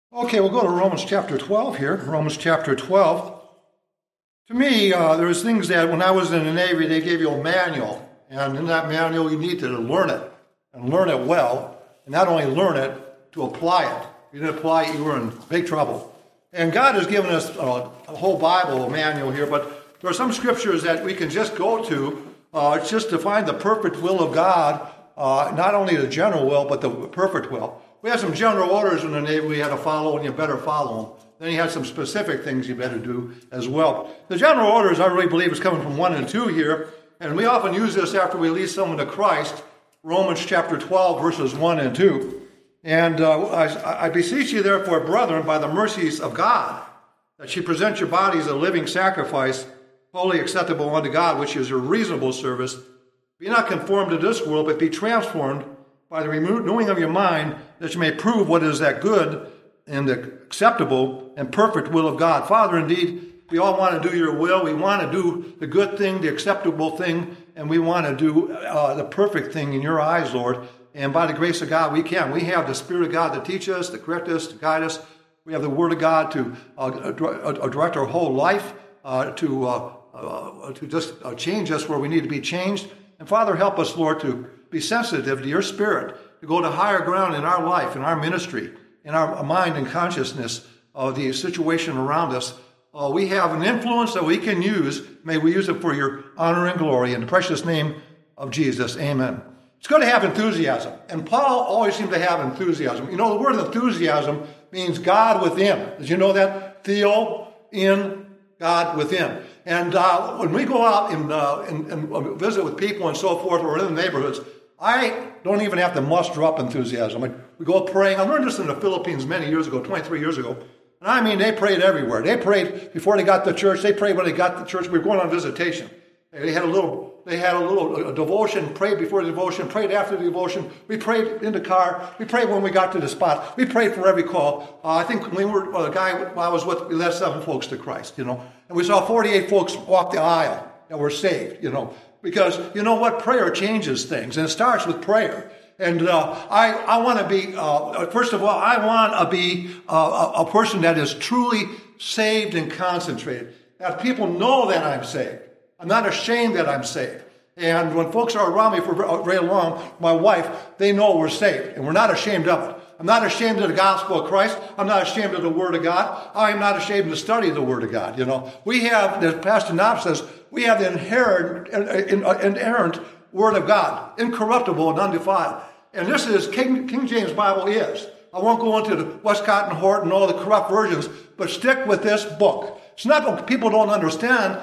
Okay, we'll go to Romans chapter 12 here. Romans chapter 12. To me, there's things that when I was in the Navy, they gave you a manual. And in that manual, you need to learn it and learn it well. And not only learn it, to apply it. If you didn't apply it, you were in big trouble. And God has given us a whole Bible, a manual here, but there are some scriptures that we can just go to just to find the perfect will of God, not only the general will, but the perfect will. We had some general orders in the Navy we had to follow, and you better follow them. Then you had some specific things you better do as well. The general orders, I really believe, is coming from 1 and 2 here, and we often use this after we lead someone to Christ, Romans chapter 12, verses 1 and 2. And I beseech you, therefore, brethren, by the mercies of God, that ye present your bodies a living sacrifice, wholly acceptable unto God, which is your reasonable service. Be not conformed to this world, but be transformed by the renewing of your mind, that you may prove what is that good and acceptable and perfect will of God. Father, indeed, we all want to do your will. We want to do the good thing, the acceptable thing, and we want to do the perfect thing in your eyes, Lord. And by the grace of God, we can. We have the Spirit of God to teach us, to correct us, to guide us. We have the Word of God to direct our whole life, to just change us where we need to be changed. And Father, help us, Lord, to be sensitive to your Spirit, to go to higher ground in our life, in our ministry, in our mind and consciousness of the situation around us. We have an influence that we can use. May we use it for your honor and glory. In the precious name of Jesus, amen. It's good to have enthusiasm. And Paul always seemed to have enthusiasm. You know, the word enthusiasm means God within. Did you know that? Theo, in, God within. And when we go out and visit with people and so forth, or in the neighborhoods, I don't even have to muster up enthusiasm. We go praying. I learned this in the Philippines many years ago, 23 years ago. And I mean, they prayed everywhere. They prayed before they got to church. They prayed when they got to church. We were going on visitation. They had a little devotion, prayed before the devotion, prayed after the devotion. We prayed in the car. We prayed when we got to the spot. We prayed for every call. I think when we were, the guy I was with, we led 7 folks to Christ, And we saw 48 folks walk the aisle that were saved, Because you know what? Prayer changes things, and it starts with prayer. And I want to be, first of all, I want to be a person that is truly saved and concentrated. That people know that I'm saved. I'm not ashamed that I'm saved. And when folks are around me for very long, my wife, they know we're saved. And we're not ashamed of it. I'm not ashamed of the gospel of Christ. I'm not ashamed of the Word of God. I'm not ashamed to study the Word of God. We have, as Pastor Knob says, we have the inerrant Word of God, incorruptible and undefiled. And this is King James Bible is. I won't go into the Westcott and Hort and all the corrupt versions, but stick with this book. It's not what people don't understand.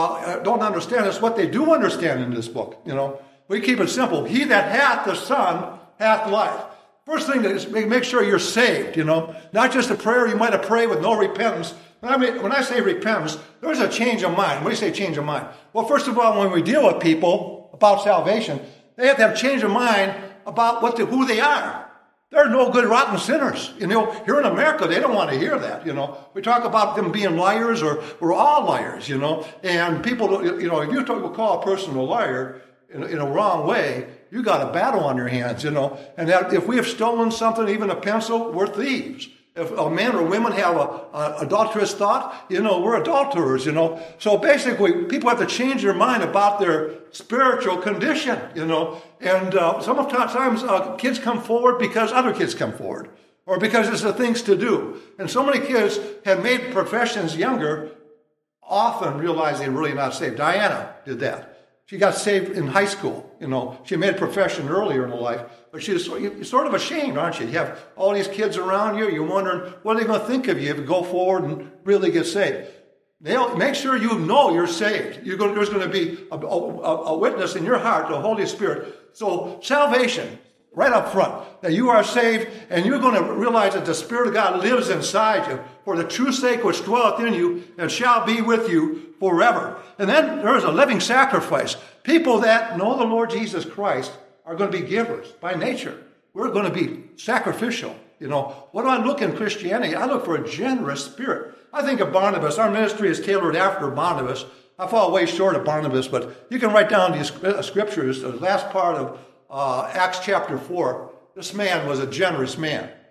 It's what they do understand in this book. We keep it simple. He that hath the Son hath life. First thing is make sure you're saved. Not just a prayer you might have prayed with no repentance. When I say repentance, there's a change of mind. What do you say change of mind? Well, first of all, when we deal with people about salvation, they have to have change of mind about who they are. They're no good rotten sinners. Here in America, they don't want to hear that, We talk about them being liars, or we're all liars, And people, if you call a person a liar in a wrong way, you got a battle on your hands, And that if we have stolen something, even a pencil, we're thieves. If a man or women have an adulterous thought, we're adulterers, So basically, people have to change their mind about their spiritual condition, And sometimes kids come forward because other kids come forward, or because it's the things to do. And so many kids have made professions younger, often realize they're really not saved. Diana did that. She got saved in high school, She made a profession earlier in her life, but you're sort of ashamed, aren't you? You have all these kids around you. You're wondering, what are they going to think of you if you go forward and really get saved? Make sure you know you're saved. There's going to be a witness in your heart, the Holy Spirit. So salvation, right up front, that you are saved, and you're going to realize that the Spirit of God lives inside you, for the true sake which dwelleth in you, and shall be with you forever. And then there is a living sacrifice. People that know the Lord Jesus Christ are going to be givers by nature. We're going to be sacrificial. What do I look in Christianity? I look for a generous spirit. I think of Barnabas. Our ministry is tailored after Barnabas. I fall way short of Barnabas, but you can write down these scriptures, the last part of Acts chapter 4. This man was a generous man.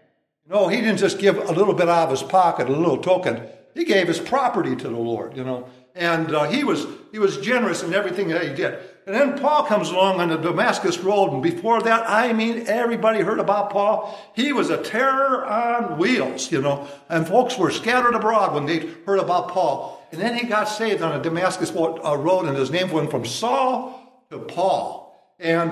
No, he didn't just give a little bit out of his pocket, a little token. He gave his property to the Lord, And he was generous in everything that he did. And then Paul comes along on the Damascus Road, and before that, everybody heard about Paul. He was a terror on wheels, And folks were scattered abroad when they heard about Paul. And then he got saved on the Damascus Road, and his name went from Saul to Paul. And,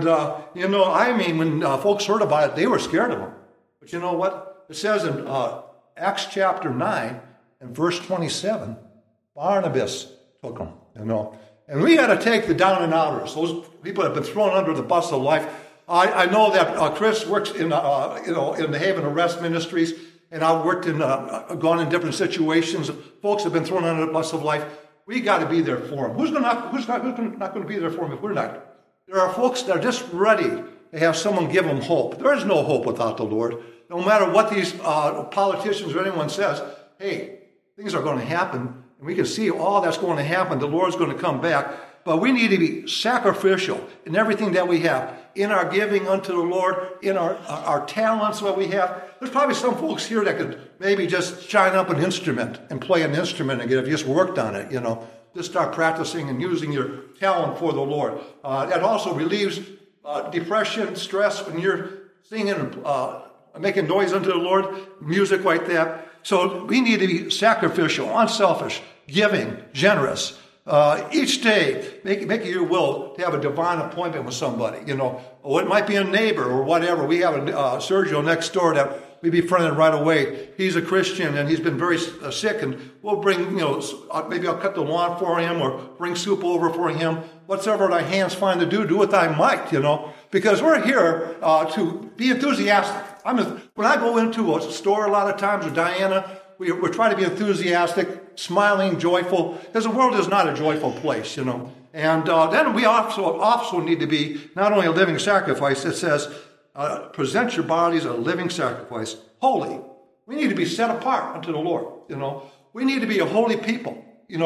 when folks heard about it, they were scared of him. But you know what? It says in Acts chapter 9 and verse 27, Barnabas took him, And we got to take the down and outers. Those people have been thrown under the bus of life. I know that Chris works in the Haven Arrest Ministries, and I've worked gone in different situations. Folks have been thrown under the bus of life. We got to be there for them. Who's not going to be there for them if we're not? There are folks that are just ready to have someone give them hope. There is no hope without the Lord. No matter what these politicians or anyone says, hey, things are going to happen. And we can see all that's going to happen. The Lord's going to come back. But we need to be sacrificial in everything that we have. In our giving unto the Lord, in our talents, what we have. There's probably some folks here that could maybe just shine up an instrument and play an instrument again if you just worked on it, Just start practicing and using your talent for the Lord. That also relieves depression, stress when you're singing and making noise unto the Lord, music like that. So we need to be sacrificial, unselfish, giving, generous. Each day, make it your will to have a divine appointment with somebody. Or it might be a neighbor or whatever. We have a Sergio next door that we befriended right away. He's a Christian and he's been very sick, and we'll bring, maybe I'll cut the lawn for him or bring soup over for him. Whatsoever thy hands find to do with thy might, because we're here to be enthusiastic. When I go into a store a lot of times with Diana, we're trying to be enthusiastic, smiling, joyful, because the world is not a joyful place, And then we also need to be not only a living sacrifice. It says, present your bodies a living sacrifice, holy. We need to be set apart unto the Lord, We need to be a holy people,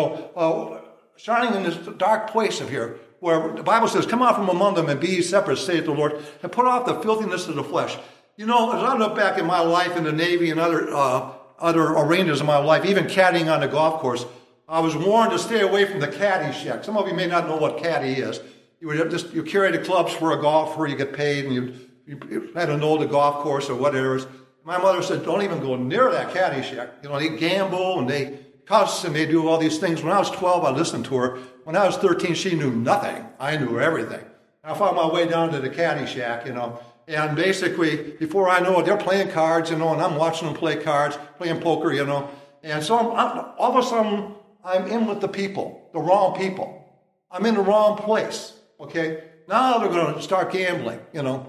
shining in this dark place of here, where the Bible says, come out from among them and be ye separate, saith the Lord, and put off the filthiness of the flesh. As I look back in my life in the Navy and other arenas of my life, even caddying on the golf course, I was warned to stay away from the caddy shack. Some of you may not know what caddy is. You carry the clubs for a golfer, you get paid, and you had to know the golf course or whatever. My mother said, don't even go near that caddy shack. They gamble and they cuss and they do all these things. When I was 12, I listened to her. When I was 13, she knew nothing. I knew everything. I found my way down to the caddy shack, And basically, before I know it, they're playing cards, and I'm watching them play cards, playing poker, And so all of a sudden, I'm in with the people, the wrong people. I'm in the wrong place, okay? Now they're going to start gambling,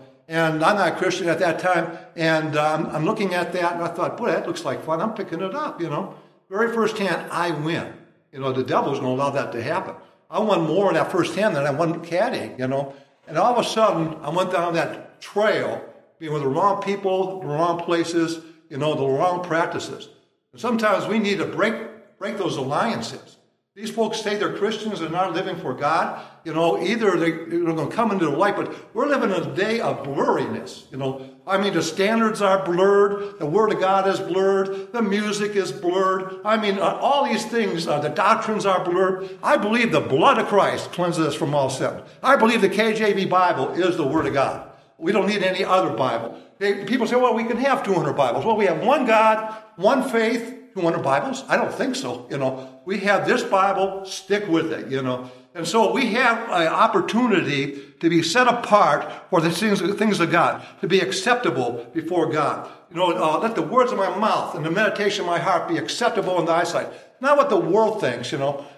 And I'm not a Christian at that time, and I'm looking at that, and I thought, boy, that looks like fun. I'm picking it up, Very first hand, I win. The devil's going to allow that to happen. I won more in that first hand than I won caddying, And all of a sudden, I went down that trail, being with the wrong people, the wrong places, the wrong practices. And sometimes we need to break those alliances. These folks say they're Christians and not living for God. Either they're going to come into the light, but we're living in a day of blurriness. The standards are blurred. The Word of God is blurred. The music is blurred. All these things, the doctrines are blurred. I believe the blood of Christ cleanses us from all sin. I believe the KJV Bible is the Word of God. We don't need any other Bible. People say, well, we can have 200 Bibles. Well, we have one God, one faith, 200 Bibles? I don't think so. We have this Bible, stick with it, And so we have an opportunity to be set apart for the things of God, to be acceptable before God. Let the words of my mouth and the meditation of my heart be acceptable in thy sight. Not what the world thinks, We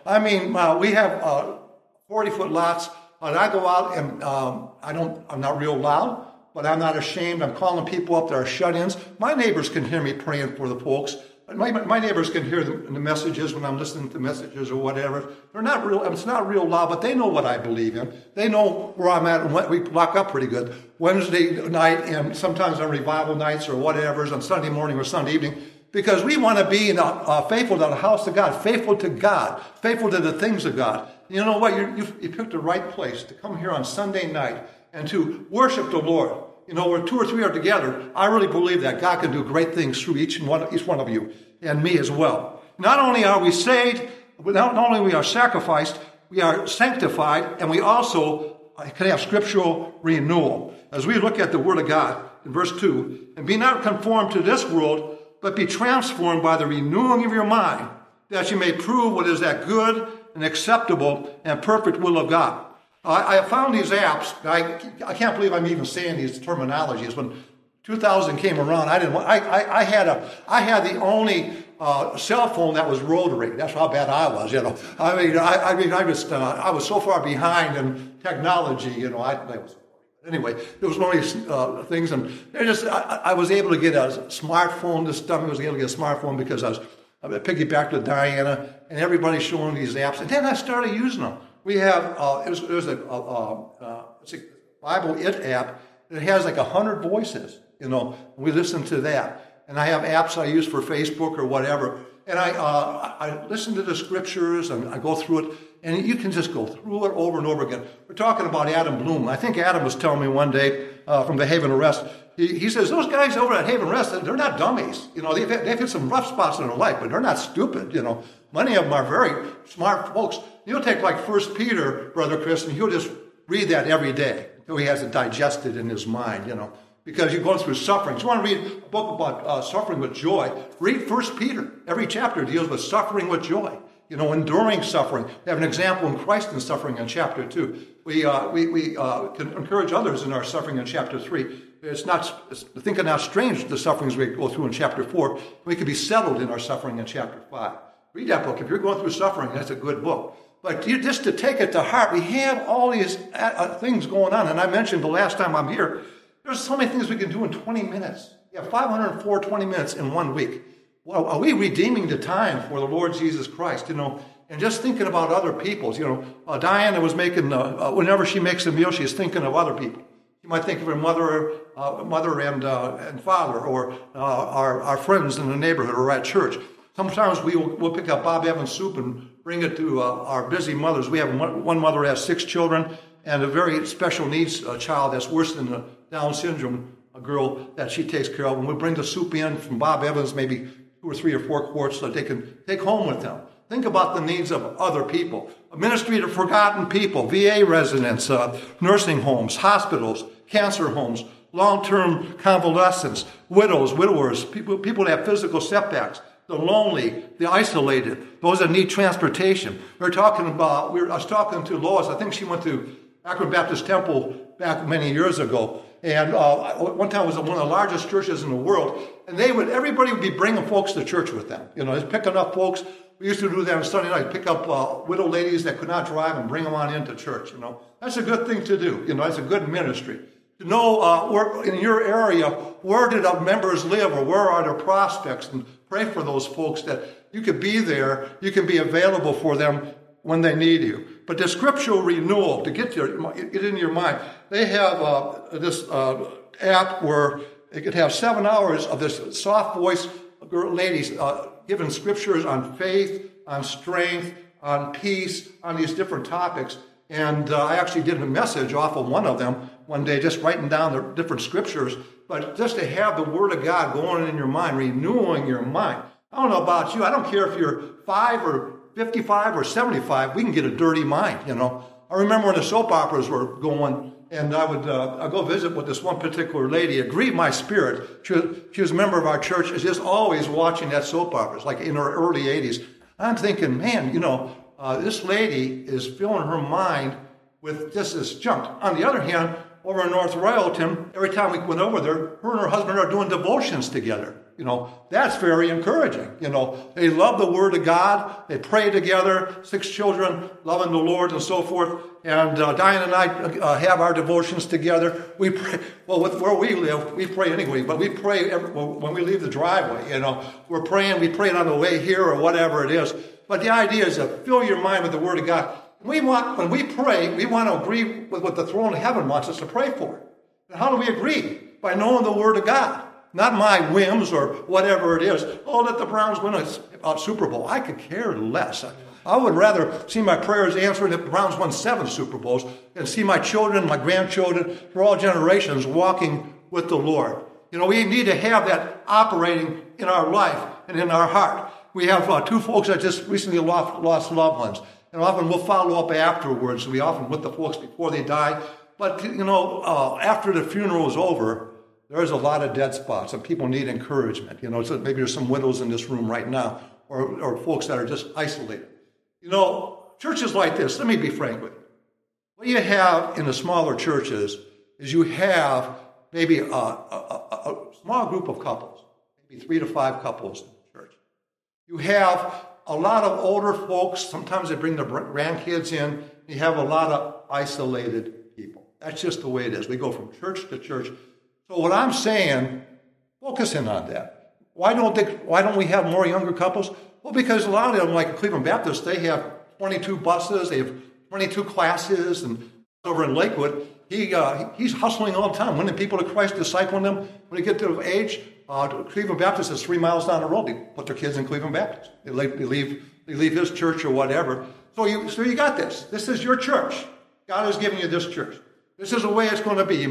have 40-foot lots, and I go out and I'm not real loud, but I'm not ashamed. I'm calling people up that are shut-ins. My neighbors can hear me praying for the folks. My neighbors can hear the messages when I'm listening to messages or whatever. They're not real. It's not real loud, but they know what I believe in. They know where I'm at, and we lock up pretty good. Wednesday night and sometimes on revival nights or whatever, on Sunday morning or Sunday evening, because we want to be faithful to the house of God, faithful to God, faithful to the things of God. You know what? You picked the right place to come here on Sunday night and to worship the Lord. where 2 or 3 are together, I really believe that God can do great things through each one of you and me as well. Not only are we saved, but not only we are sacrificed, we are sanctified, and we also can have scriptural renewal. As we look at the Word of God in verse 2, and be not conformed to this world, but be transformed by the renewing of your mind, that you may prove what is that good and acceptable and perfect will of God. I have found these apps. I can't believe I'm even saying these terminologies. When 2000 came around, I had the only cell phone that was rotary. That's how bad I was. I was so far behind in technology. Anyway, there was one of these things, and I was able to get a smartphone. This dummy was able to get a smartphone because I piggybacked with Diana, and everybody's showing these apps. And then I started using them. We have there's a Bible It app. It has like 100 voices. We listen to that, and I have apps I use for Facebook or whatever. And I listen to the scriptures and I go through it, and you can just go through it over and over again. We're talking about Adam Bloom. I think Adam was telling me one day from the Haven Rest. He says those guys over at Haven Rest, they're not dummies. They've hit some rough spots in their life, but they're not stupid. Many of them are very smart folks. You'll take like 1 Peter, Brother Chris, and he'll just read that every day until he has it digested in his mind. Because you're going through suffering. So you want to read a book about suffering with joy, read 1 Peter. Every chapter deals with suffering with joy. Enduring suffering. We have an example in Christ in suffering in chapter 2. We can encourage others in our suffering in chapter 3. Think it not strange the sufferings we go through in chapter 4. We can be settled in our suffering in chapter 5. Read that book. If you're going through suffering, that's a good book. But just to take it to heart, we have all these things going on. And I mentioned the last time I'm here, there's so many things we can do in 20 minutes. You have 504 20 minutes in 1 week. Well, are we redeeming the time for the Lord Jesus Christ, and just thinking about other people's? Diana was making, whenever she makes a meal, she's thinking of other people. You might think of her mother and father, or our friends in the neighborhood or at church. Sometimes we'll pick up Bob Evans soup and bring it to our busy mothers. We have one mother has 6 children and a very special needs child that's worse than the Down syndrome, a girl that she takes care of. And we bring the soup in from Bob Evans, maybe 2 or 3 or 4 quarts that they can take home with them. Think about the needs of other people. A ministry to forgotten people, VA residents, nursing homes, hospitals, cancer homes, long-term convalescents, widows, widowers, people that have physical setbacks, the lonely, the isolated, those that need transportation. I was talking to Lois. I think she went to Akron Baptist Temple back many years ago. And one time it was one of the largest churches in the world. And everybody would be bringing folks to church with them. Just picking up folks. We used to do that on Sunday night, pick up widow ladies that could not drive and bring them on into church. That's a good thing to do. It's a good ministry. To know where in your area, where did our members live, or where are their prospects, and pray for those folks that you could be there, you can be available for them when they need you. But the scriptural renewal, to get it in your mind, they have this app where they could have 7 hours of this soft voice ladies giving scriptures on faith, on strength, on peace, on these different topics. And I actually did a message off of one of them one day, just writing down the different scriptures. But just to have the Word of God going in your mind, renewing your mind. I don't know about you. I don't care if you're 5 or 55 or 75. We can get a dirty mind, I remember when the soap operas were going, and I'd go visit with this one particular lady. It grieved my spirit. She was a member of our church. Is just always watching that soap operas, like in her early 80s. I'm thinking, man, this lady is filling her mind with just this junk. On the other hand, over in North Royalton, every time we went over there, her and her husband are doing devotions together. That's very encouraging. They love the Word of God. They pray together, 6 children, loving the Lord and so forth. And Diane and I have our devotions together. We pray, where we live, we pray anyway, but we pray when we leave the driveway, We're praying, we pray it on the way here or whatever it is. But the idea is to fill your mind with the Word of God. When we pray, we want to agree with what the throne of heaven wants us to pray for. And how do we agree? By knowing the Word of God. Not my whims or whatever it is. Oh, let the Browns win a Super Bowl. I could care less. I would rather see my prayers answered if the Browns won 7 Super Bowls than see my children, my grandchildren, for all generations walking with the Lord. We need to have that operating in our life and in our heart. We have two folks that just recently lost loved ones. And often we'll follow up afterwards. We often with the folks before they die. But, after the funeral is over, there's a lot of dead spots and people need encouragement. So maybe there's some widows in this room right now or folks that are just isolated. Churches like this, let me be frank with you. What you have in the smaller churches is you have maybe a small group of couples, maybe 3 to 5 couples in the church. You have a lot of older folks. Sometimes they bring their grandkids in. You have a lot of isolated people. That's just the way it is. We go from church to church. So what I'm saying, focus in on that. Why don't we have more younger couples? Well, because a lot of them, like Cleveland Baptist, they have 22 buses, they have 22 classes, and over in Lakewood, he's hustling all the time, winning people to Christ, discipling them. When they get to age, Cleveland Baptist is 3 miles down the road. They put their kids in Cleveland Baptist. They leave his church or whatever. So you got this. This is your church. God has given you this church. This is the way it's going to be.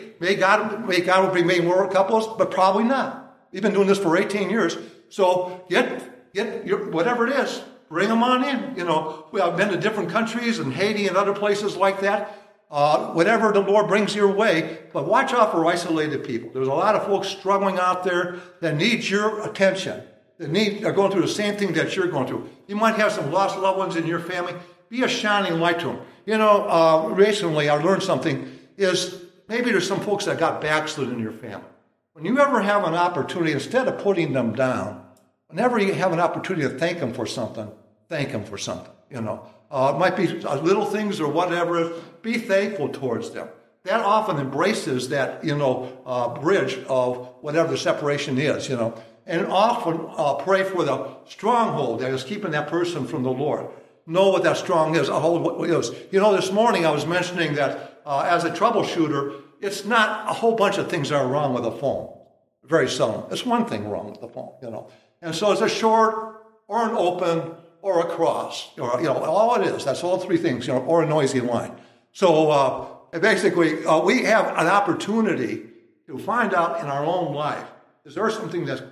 God will remain more couples, but probably not. We've been doing this for 18 years. So get your, whatever it is, bring them on in. I've been to different countries and Haiti and other places like that. Whatever the Lord brings your way, but watch out for isolated people. There's a lot of folks struggling out there that need your attention, are going through the same thing that you're going through. You might have some lost loved ones in your family. Be a shining light to them. Recently I learned something is maybe there's some folks that got backslid in your family. When you ever have an opportunity, instead of putting them down, whenever you have an opportunity to thank them for something, thank them for something, It might be little things or whatever. Be thankful towards them. That often embraces that, bridge of whatever the separation is, And often pray for the stronghold that is keeping that person from the Lord. Know what that strong is. This morning I was mentioning that as a troubleshooter, it's not a whole bunch of things that are wrong with a phone. Very seldom. It's one thing wrong with the phone, And so it's a short or an open or a cross, or, all it is. That's all 3 things, or a noisy line. So basically, we have an opportunity to find out in our own life, is there something that's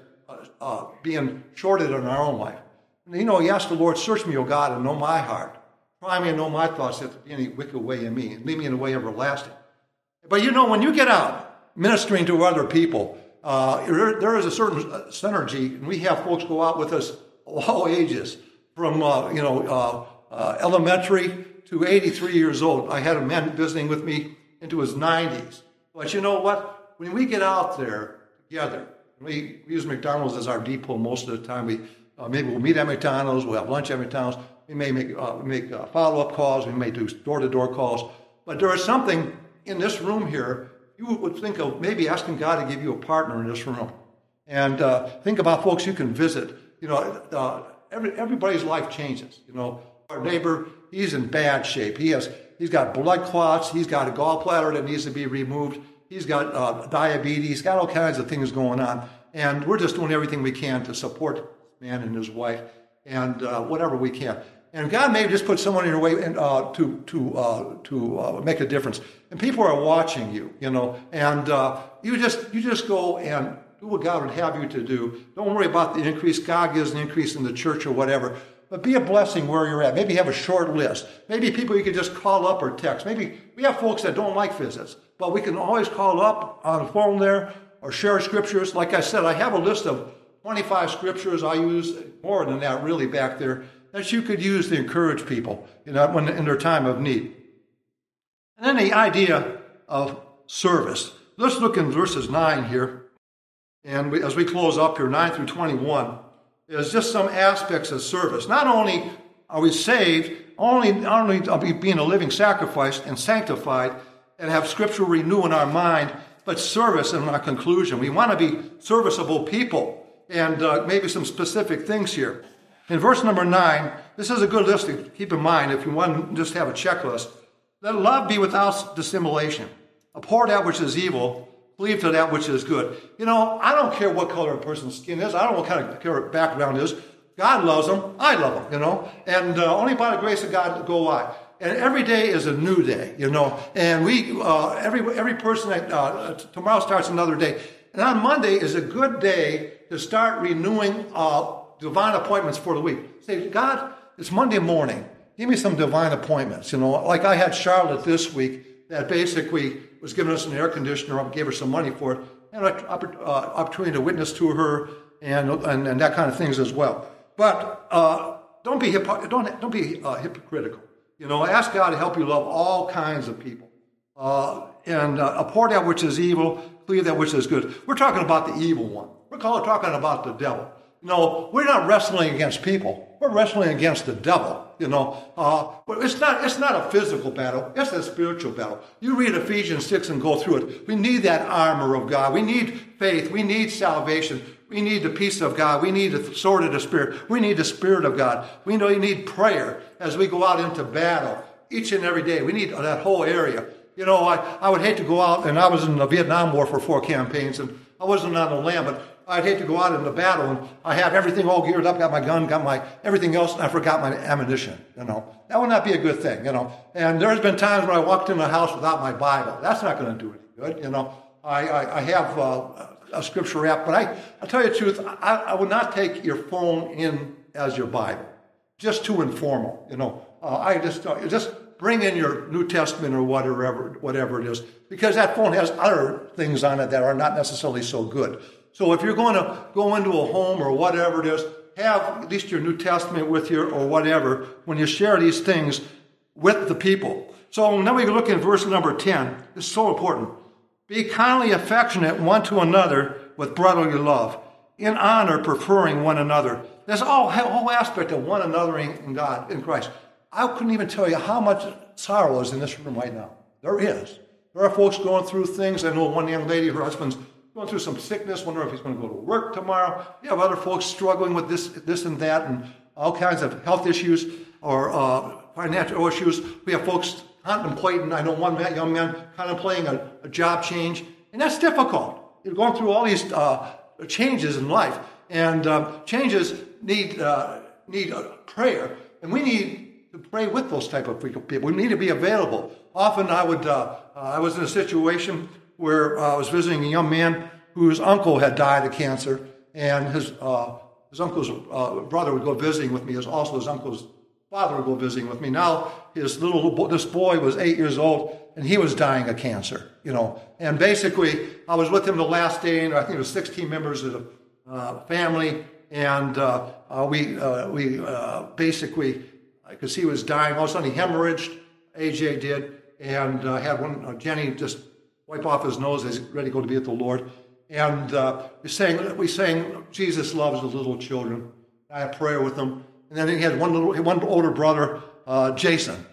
being shorted in our own life? And, you ask the Lord, search me, O God, and know my heart. Try me and know my thoughts, if there be any wicked way in me, and lead me in the way everlasting. But, when you get out ministering to other people, there is a certain synergy, and we have folks go out with us of all ages. From, elementary to 83 years old. I had a man visiting with me into his 90s. But you know what? When we get out there together, we use McDonald's as our depot most of the time. Maybe we'll meet at McDonald's, we'll have lunch at McDonald's. We may make follow-up calls. We may do door-to-door calls. But there is something in this room here, you would think of maybe asking God to give you a partner in this room. And think about folks you can visit. Everybody's life changes. Our neighbor, he's in bad shape. He's got blood clots. He's got a gallbladder that needs to be removed. He's got diabetes. He's got all kinds of things going on. And we're just doing everything we can to support this man and his wife and whatever we can. And God may just put someone in your way to make a difference. And people are watching you, and you just go and do what God would have you to do. Don't worry about the increase. God gives an increase in the church or whatever. But be a blessing where you're at. Maybe have a short list. Maybe people you can just call up or text. Maybe we have folks that don't like visits, but we can always call up on the phone there or share scriptures. Like I said, I have a list of 25 scriptures. I use more than that really back there that you could use to encourage people, when in their time of need. And then the idea of service. Let's look in verses 9 here. And as we close up here, 9 through 21, there's just some aspects of service. Not only are we saved, only are we being a living sacrifice and sanctified and have scriptural renewal in our mind, but service in our conclusion. We want to be serviceable people, and maybe some specific things here. In verse number 9, this is a good list to keep in mind if you want to just have a checklist. Let love be without dissimulation. Abhor that which is evil. Cleave to that which is good. I don't care what color a person's skin is. I don't know what kind of background is. God loves them. I love them, and only by the grace of God go I. And every day is a new day, And we, every person, tomorrow starts another day. And on Monday is a good day to start renewing divine appointments for the week. Say, God, it's Monday morning. Give me some divine appointments. Like I had Charlotte this week that basically was giving us an air conditioner. I gave her some money for it. And an opportunity to witness to her and that kind of things as well. But don't be hypocritical. Ask God to help you love all kinds of people. And abhor that which is evil, cleave that which is good. We're talking about the evil one. We're talking about the devil. We're not wrestling against people. We're wrestling against the devil. But it's not a physical battle. It's a spiritual battle. You read Ephesians 6 and go through it. We need that armor of God. We need faith. We need salvation. We need the peace of God. We need the sword of the Spirit. We need the Spirit of God. We need prayer as we go out into battle each and every day. We need that whole area. I would hate to go out, and I was in the Vietnam War for 4 campaigns, and I wasn't on the land, but I'd hate to go out in the battle, and I have everything all geared up, got my gun, got my everything else, and I forgot my ammunition, That would not be a good thing, And there's been times when I walked in the house without my Bible. That's not going to do any good, I have a scripture app, but I tell you the truth, I would not take your phone in as your Bible. Just too informal, I just bring in your New Testament or whatever it is, because that phone has other things on it that are not necessarily so good. So if you're going to go into a home or whatever it is, have at least your New Testament with you or whatever when you share these things with the people. So now we look at verse number 10. It's so important. Be kindly affectionate one to another with brotherly love, in honor preferring one another. There's a whole aspect of one another in God, in Christ. I couldn't even tell you how much sorrow is in this room right now. There is. There are folks going through things. I know one young lady, her husband's going through some sickness, wondering if he's going to go to work tomorrow. You have other folks struggling with this and that, and all kinds of health issues or financial issues. We have folks contemplating. I know one young man contemplating a job change, and that's difficult. You're going through all these changes in life, and changes need prayer, and we need to pray with those type of people. We need to be available. Often I was in a situation where I was visiting a young man whose uncle had died of cancer, and his uncle's brother would go visiting with me. Also, his uncle's father would go visiting with me. Now, this boy was 8 years old, and he was dying of cancer. And basically, I was with him the last day, and I think it was 16 members of the family, and we basically, I could see he was dying. All of a sudden, he hemorrhaged. AJ did, and had Jenny just wipe off his nose as he's ready to go to be with the Lord. And we sang, Jesus loves the little children. I had prayer with him. And then he had one older brother, Jason.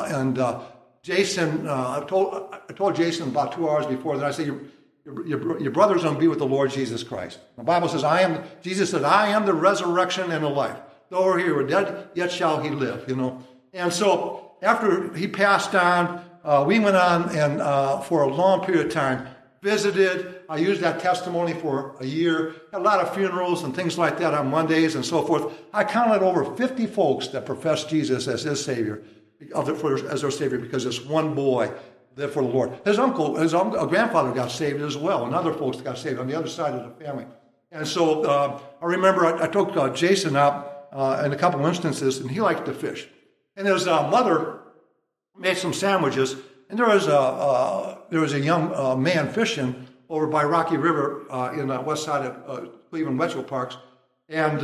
Jason, I told Jason about 2 hours before that, I said, your brother's going to be with the Lord Jesus Christ. The Bible says, Jesus said, I am the resurrection and the life. Though he were dead, yet shall he live, And so after he passed on, we went on and for a long period of time visited. I used that testimony for a year. Had a lot of funerals and things like that on Mondays and so forth. I counted over 50 folks that professed Jesus as his Savior, as their Savior, because this one boy lived for the Lord. His grandfather got saved as well, and other folks got saved on the other side of the family. And so I remember I took Jason out in a couple of instances, and he liked to fish. And his mother made some sandwiches, and there was a young man fishing over by Rocky River in the west side of Cleveland Metro Parks, and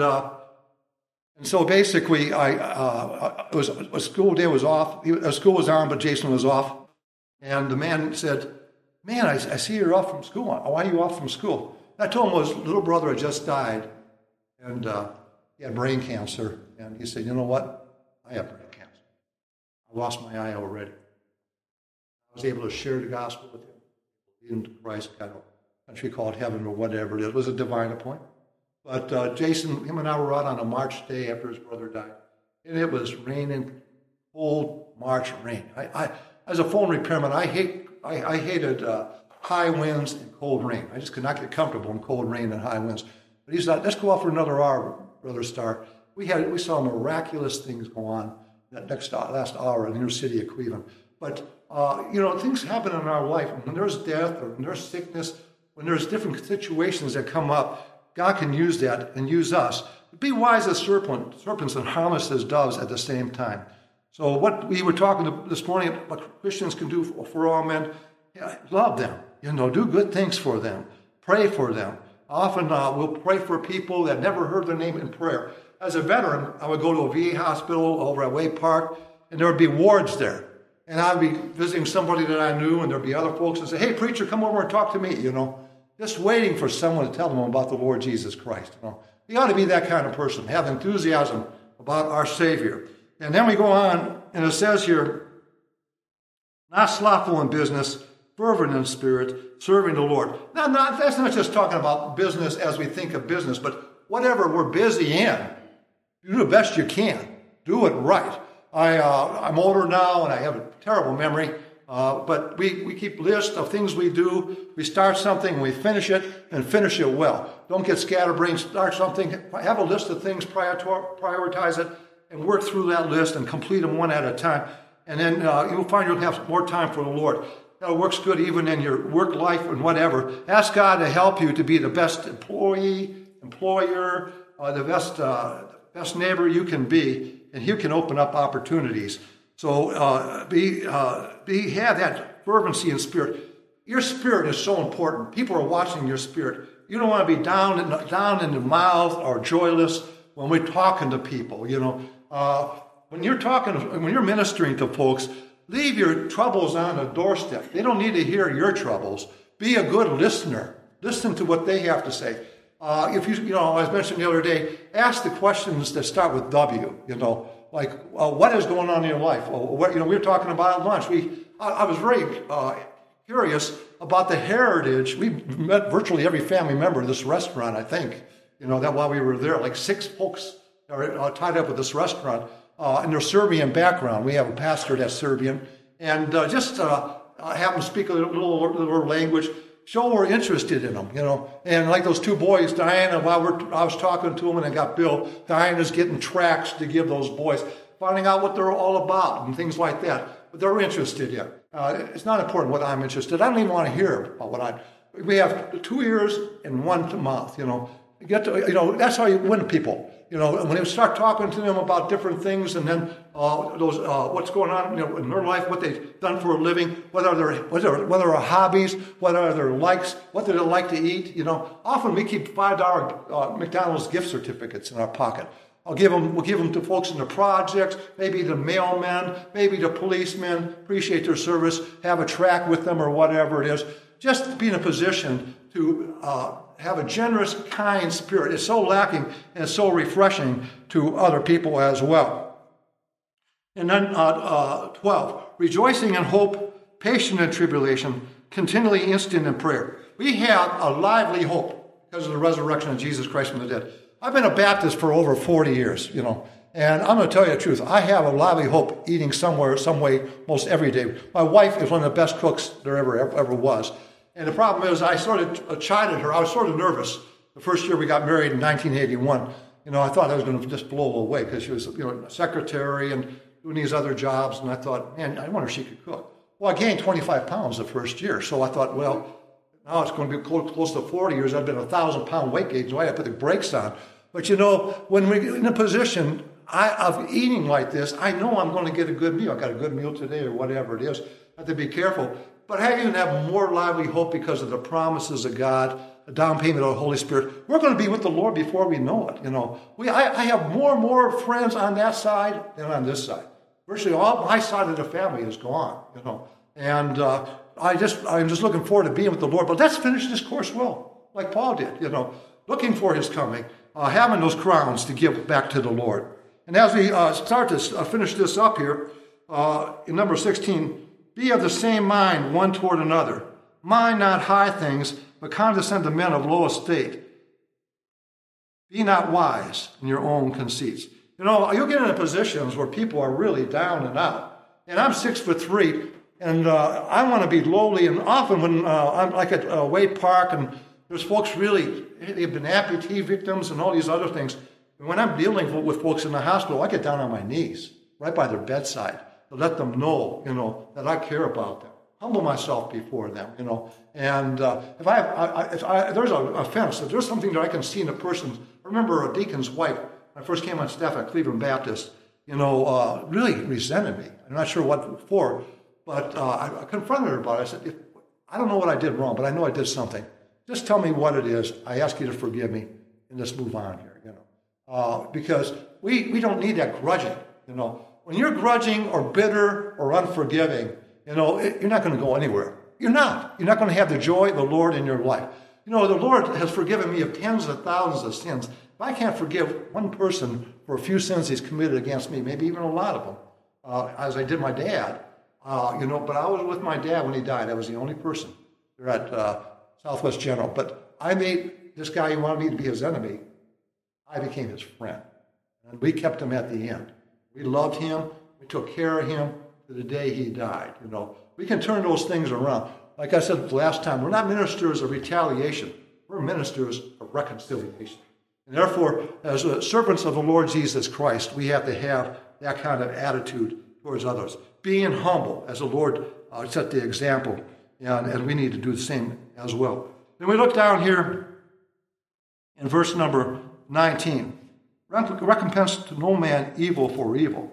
so basically, it was a school day was off. School was on, but Jason was off, and the man said, "Man, I see you're off from school. Why are you off from school?" And I told him his little brother had just died, and he had brain cancer, and he said, "You know what? I have brain cancer. I lost my eye already." I was able to share the gospel with him, lead him to Christ, got a country called heaven or whatever it is. It was a divine appointment. But Jason, him and I were out on a March day after his brother died, and it was raining, cold March rain. I as a phone repairman, I hated high winds and cold rain. I just could not get comfortable in cold rain and high winds. But he said, "Let's go out for another hour, Brother Starr." We saw miraculous things go on. that last hour in the inner city of Cleveland. But, things happen in our life. When there's death or when there's sickness, when there's different situations that come up, God can use that and use us. Be wise as serpents and harmless as doves at the same time. So what we were talking this morning, what Christians can do for all men, love them. Do good things for them. Pray for them. Often we'll pray for people that never heard their name in prayer. As a veteran, I would go to a VA hospital over at Way Park, and there would be wards there. And I'd be visiting somebody that I knew, and there'd be other folks that say, "Hey, preacher, come over and talk to me," just waiting for someone to tell them about the Lord Jesus Christ. We ought to be that kind of person, have enthusiasm about our Savior. And then we go on, and it says here, not slothful in business, fervent in spirit, serving the Lord. Now, that's not just talking about business as we think of business, but whatever we're busy in, you do the best you can. Do it right. I'm older now, and I have a terrible memory, but we keep lists of things we do. We start something, we finish it, and finish it well. Don't get scatterbrained. Start something, have a list of things, prioritize it, and work through that list and complete them one at a time. And then you'll find you'll have more time for the Lord. That works good even in your work life and whatever. Ask God to help you to be the best employee, employer, the best neighbor you can be, and He can open up opportunities. So have that fervency in spirit. Your spirit is so important. People are watching your spirit. You don't want to be down in the mouth or joyless when we're talking to people. When you're ministering to folks, leave your troubles on the doorstep. They don't need to hear your troubles. Be a good listener. Listen to what they have to say. If as mentioned the other day, ask the questions that start with W. Like what is going on in your life? We were talking about at lunch. I was very curious about the heritage. We met virtually every family member of this restaurant. I think that while we were there, like 6 folks are tied up with this restaurant. And their Serbian background. We have a pastor that's Serbian. And just have them speak a little language, show we're interested in them, And like those 2 boys, Diana, I was talking to them and I got Bill, Diana's getting tracts to give those boys, finding out what they're all about and things like that. But they're interested in. It's not important what I'm interested in. I don't even want to hear about we have 2 ears and 1 mouth, that's how you win people. When you start talking to them about different things, and then what's going on, in their life, what they've done for a living, whether are hobbies, whether are their likes, what do they like to eat. Often we keep $5 McDonald's gift certificates in our pocket. We'll give them to folks in the projects, maybe the mailmen, maybe the policemen. Appreciate their service. Have a track with them or whatever it is. Just be in a position to have a generous, kind spirit. It's so lacking and it's so refreshing to other people as well. And then 12, rejoicing in hope, patient in tribulation, continually instant in prayer. We have a lively hope because of the resurrection of Jesus Christ from the dead. I've been a Baptist for over 40 years, and I'm going to tell you the truth. I have a lively hope eating somewhere, some way, most every day. My wife is one of the best cooks there ever was. And the problem is I sort of chided her. I was sort of nervous. The first year we got married in 1981, I thought I was going to just blow away because she was, a secretary and doing these other jobs. And I thought, man, I wonder if she could cook. Well, I gained 25 pounds the first year. So I thought, well, now it's going to be close to 40 years. I've been 1,000-pound weight gain, so I had to put the brakes on. But when we're in a position of eating like this, I know I'm going to get a good meal. I got a good meal today or whatever it is. I have to be careful. But I even have more lively hope because of the promises of God, the down payment of the Holy Spirit. We're going to be with the Lord before we know it. I have more and more friends on that side than on this side. Virtually all my side of the family is gone. And I'm just looking forward to being with the Lord. But let's finish this course well, like Paul did. Looking for His coming, having those crowns to give back to the Lord. And as we start to finish this up here, in number 16. Be of the same mind one toward another. Mind not high things, but condescend to men of low estate. Be not wise in your own conceits. You'll get into positions where people are really down and out. And I'm 6'3", and I want to be lowly. And often when I'm like at Way Park, and there's folks they've been amputee victims and all these other things. And when I'm dealing with folks in the hospital, I get down on my knees. right by their bedside to let them know, that I care about them. Humble myself before them, And if there's an offense, if there's something that I can see in a person, I remember a deacon's wife, when I first came on staff at Cleveland Baptist, really resented me. I'm not sure what for, but I confronted her about it. I said, I don't know what I did wrong, but I know I did something. Just tell me what it is. I ask you to forgive me, and let's move on here, because we don't need that grudging, When you're grudging or bitter or unforgiving, you're not going to go anywhere. You're not. You're not going to have the joy of the Lord in your life. The Lord has forgiven me of tens of thousands of sins. If I can't forgive one person for a few sins he's committed against me, maybe even a lot of them, as I did my dad, but I was with my dad when he died. I was the only person there at Southwest General. But I made this guy who wanted me to be his enemy, I became his friend. And we kept him at the end. We loved him. We took care of him to the day he died. We can turn those things around. Like I said last time, we're not ministers of retaliation. We're ministers of reconciliation. And therefore, as servants of the Lord Jesus Christ, we have to have that kind of attitude towards others. Being humble, as the Lord set the example, and we need to do the same as well. Then we look down here in verse number 19. Recompense to no man evil for evil.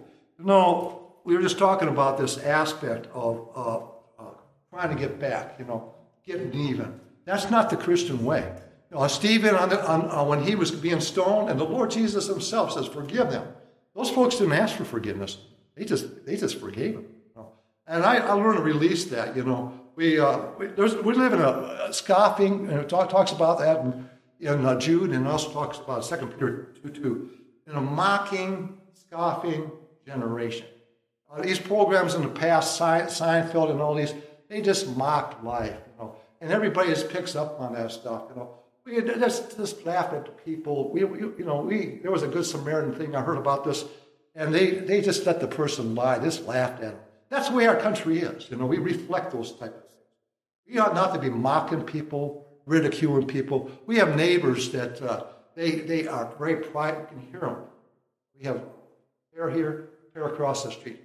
We were just talking about this aspect of trying to get back, getting even. That's not the Christian way. Stephen, when he was being stoned, and the Lord Jesus himself says, forgive them. Those folks didn't ask for forgiveness. They just forgave him. And I learned to release that, We live in a scoffing, and it talks about that in Jude, and also talks about 2 Peter 2:2, in a mocking, scoffing generation. These programs in the past, Seinfeld and all these, they just mocked life, and everybody just picks up on that stuff, We just laugh at the people. There was a Good Samaritan thing, I heard about this, and they just let the person lie, just laughed at them. That's the way our country is, We reflect those type of things. We ought not to be mocking people, ridiculing people. We have neighbors that they are very private. You can hear them. We have a pair here, a pair across the street.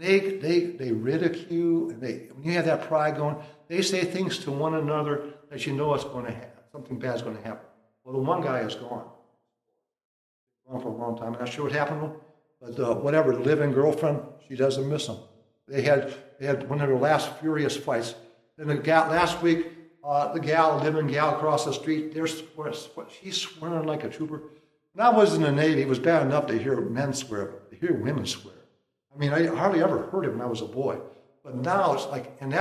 They ridicule, and when you have that pride going, they say things to one another that you know it's going to happen. Something bad's going to happen. Well, the one guy is gone. Gone for a long time. I'm not sure what happened to him, but whatever, the living girlfriend, she doesn't miss him. They had one of their last furious fights. Then last week, the living gal across the street, she's swearing like a trooper. When I was in the Navy, it was bad enough to hear men swear, but to hear women swear. I hardly ever heard it when I was a boy. But now it's like, and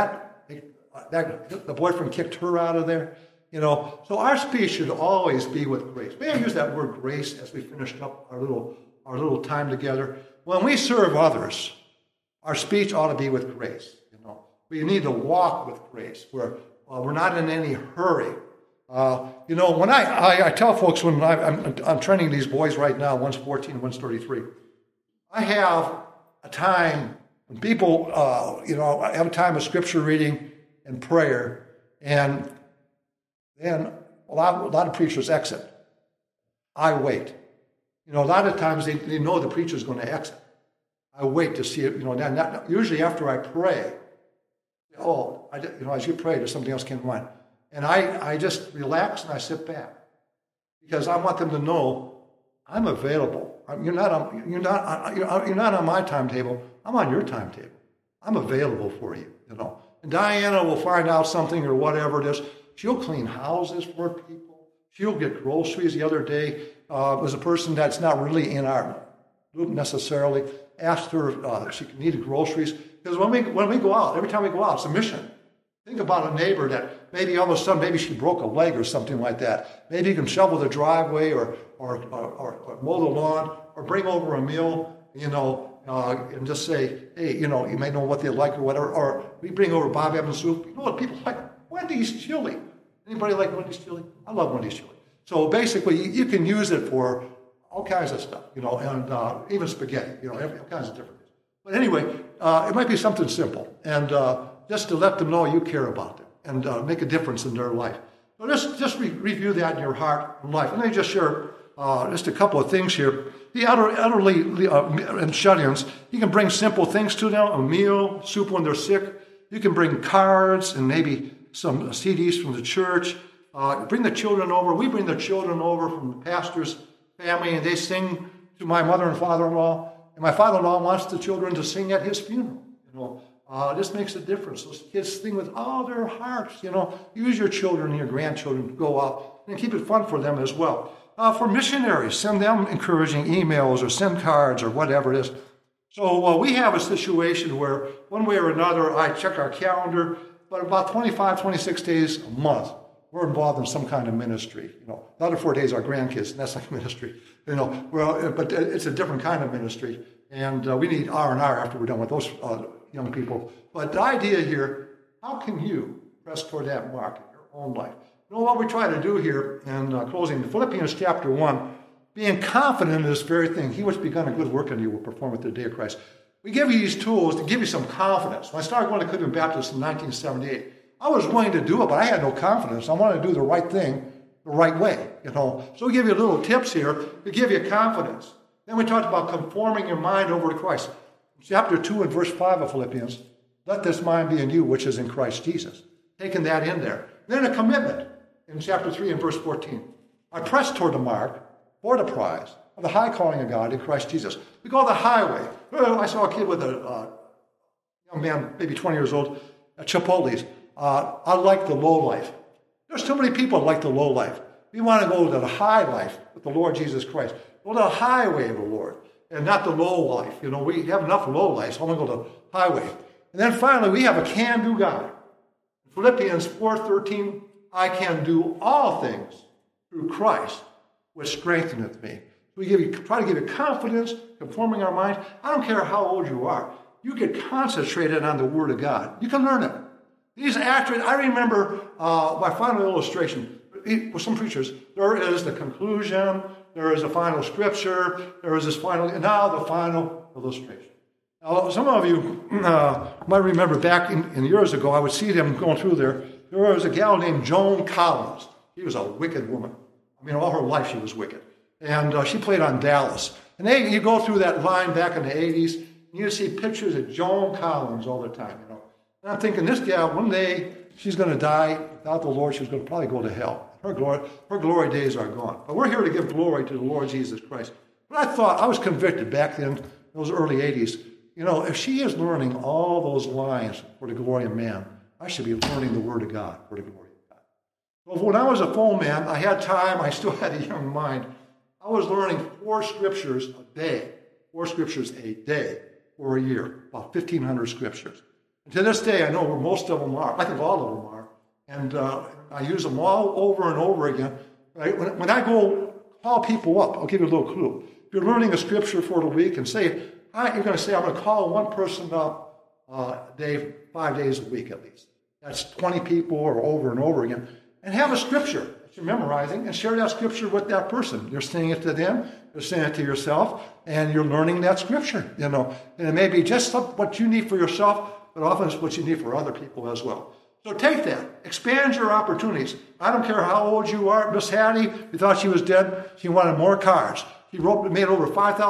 the boyfriend kicked her out of there. So our speech should always be with grace. May I use that word grace as we finished up our little time together? When we serve others, our speech ought to be with grace. We need to walk with grace. We're not in any hurry. When I tell folks when I'm training these boys right now, one's 14, one's 33, I have a time when people, I have a time of scripture reading and prayer, and then a lot of preachers exit. I wait. A lot of times they know the preacher's going to exit. I wait to see it. Usually after I pray, as you pray, there's something else came to mind, and I just relax and I sit back because I want them to know I'm available. You're not on my timetable. I'm on your timetable. I'm available for you. And Diana will find out something or whatever it is. She'll clean houses for people. She'll get groceries. The other day, was a person that's not really in our group necessarily, asked her if she needed groceries. Because when we go out, every time we go out, it's a mission. Think about a neighbor that maybe all of a sudden, maybe she broke a leg or something like that. Maybe you can shovel the driveway or mow the lawn or bring over a meal, and just say, hey, you may know what they like or whatever. Or we bring over Bob Evans soup. You know what people like? Wendy's chili. Anybody like Wendy's chili? I love Wendy's chili. So basically, you can use it for all kinds of stuff, and even spaghetti, all kinds of different things. But anyway, it might be something simple, and just to let them know you care about them and make a difference in their life. So just review that in your heart and life. And let me just share just a couple of things here. the elderly and shut-ins, you can bring simple things to them, a meal, soup when they're sick. You can bring cards and maybe some CDs from the church. Bring the children over. We bring the children over from the pastor's family, and they sing to my mother and father-in-law. And my father-in-law wants the children to sing at his funeral. This makes a difference. Those kids sing with all their hearts. Use your children and your grandchildren to go out and keep it fun for them as well. For missionaries, send them encouraging emails or send cards or whatever it is. So we have a situation where one way or another, I check our calendar, but about 25, 26 days a month, we're involved in some kind of ministry. The other 4 days are grandkids, and that's like ministry. But it's a different kind of ministry, and we need R&R after we're done with those young people. But the idea here, how can you press toward that mark in your own life? What we try to do here in closing, Philippians chapter 1, being confident in this very thing, he which begun a good work in you will perform it to the day of Christ. We give you these tools to give you some confidence. When I started going to Cleveland Baptist in 1978, I was willing to do it, but I had no confidence. I wanted to do the right thing the right way, So we give you little tips here to give you confidence. Then we talked about conforming your mind over to Christ. Chapter 2 and verse 5 of Philippians, let this mind be in you, which is in Christ Jesus. Taking that in there. Then a commitment in chapter 3 and verse 14. I press toward the mark for the prize of the high calling of God in Christ Jesus. We go the highway. I saw a kid with a young man, maybe 20 years old, at Chipotle's. I like the low life. There's too many people like the low life. We want to go to the high life with the Lord Jesus Christ. Go to the highway of the Lord and not the low life. We have enough low life, so I want to go to the highway. And then finally, we have a can-do God. Philippians 4:13, I can do all things through Christ, which strengtheneth me. We try to give you confidence, conforming our minds. I don't care how old you are. You get concentrated on the Word of God. You can learn it. These actors, I remember my final illustration with some preachers. There is the conclusion, there is a final scripture, there is this final, and now the final illustration. Now, some of you might remember back in years ago, I would see them going through there. There was a gal named Joan Collins. She was a wicked woman. All her life she was wicked. And she played on Dallas. And you go through that line back in the 80s, and you see pictures of Joan Collins all the time, And I'm thinking, this gal, one day, she's going to die without the Lord. She's going to probably go to hell. Her glory days are gone. But we're here to give glory to the Lord Jesus Christ. But I was convicted back then, in those early 80s, if she is learning all those lines for the glory of man, I should be learning the Word of God for the glory of God. So when I was a full man, I had time, I still had a young mind. I was learning 4 scriptures a day, 4 scriptures a day for a year, about 1,500 scriptures. And to this day, I know where most of them are. I think all of them are. And I use them all over and over again. Right? When I go call people up, I'll give you a little clue. If you're learning a scripture for the week and say, you're going to say, I'm going to call one person up a day, 5 days a week at least. That's 20 people or over and over again. And have a scripture that you're memorizing and share that scripture with that person. You're saying it to them, you're saying it to yourself, and you're learning that scripture. And it may be just what you need for yourself, but often it's what you need for other people as well. So take that. Expand your opportunities. I don't care how old you are. Miss Hattie, we thought she was dead. She wanted more cards. She made over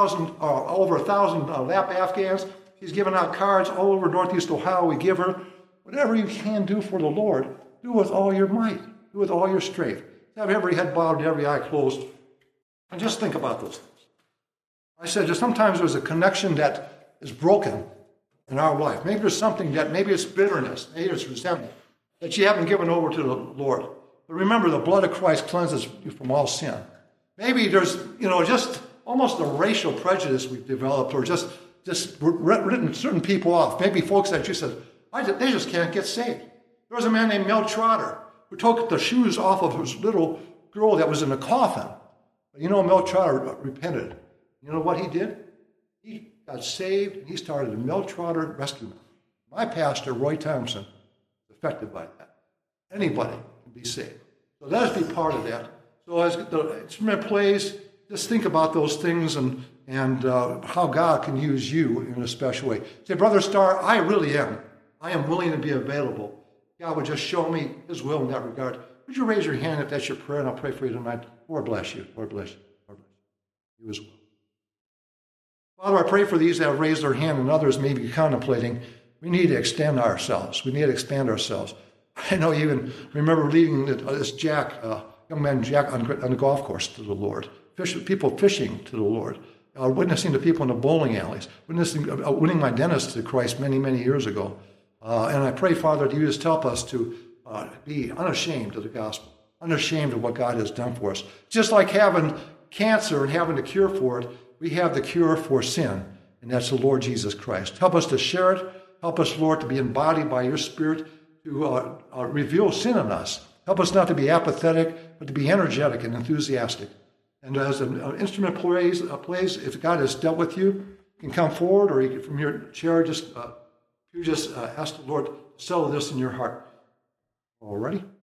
1,000 lap Afghans. She's given out cards all over Northeast Ohio. We give her whatever you can do for the Lord. Do with all your might. Do with all your strength. Have every head bowed and every eye closed. And just think about those things. I said just sometimes there's a connection that is broken in our life. Maybe there's something maybe it's bitterness, maybe it's resentment that you haven't given over to the Lord. But remember, the blood of Christ cleanses you from all sin. Maybe there's, just almost a racial prejudice we've developed, or just written certain people off. Maybe folks that you said, they just can't get saved. There was a man named Mel Trotter who took the shoes off of his little girl that was in a coffin. But Mel Trotter repented. You know what he did? He got saved, and he started the Mel Trotter Rescue Mission. My pastor, Roy Thompson, is affected by that. Anybody can be saved. So let us be part of that. So as the instrument plays, just think about those things and how God can use you in a special way. Say, Brother Starr, I really am. I am willing to be available. God would just show me His will in that regard. Would you raise your hand if that's your prayer, and I'll pray for you tonight. Lord bless you. Lord bless you. Lord bless you. You as well. Father, I pray for these that have raised their hand and others may be contemplating. We need to extend ourselves. We need to expand ourselves. I know you even remember leading this young man Jack, on the golf course to the Lord. People fishing to the Lord. Witnessing to people in the bowling alleys. Winning my dentist to Christ many, many years ago. And I pray, Father, that you just help us to be unashamed of the gospel. Unashamed of what God has done for us. Just like having cancer and having the cure for it, we have the cure for sin, and that's the Lord Jesus Christ. Help us to share it. Help us, Lord, to be embodied by your Spirit to reveal sin in us. Help us not to be apathetic, but to be energetic and enthusiastic. And as an instrument plays, if God has dealt with you, you can come forward, or you can, from your chair, just ask the Lord to settle this in your heart. All righty?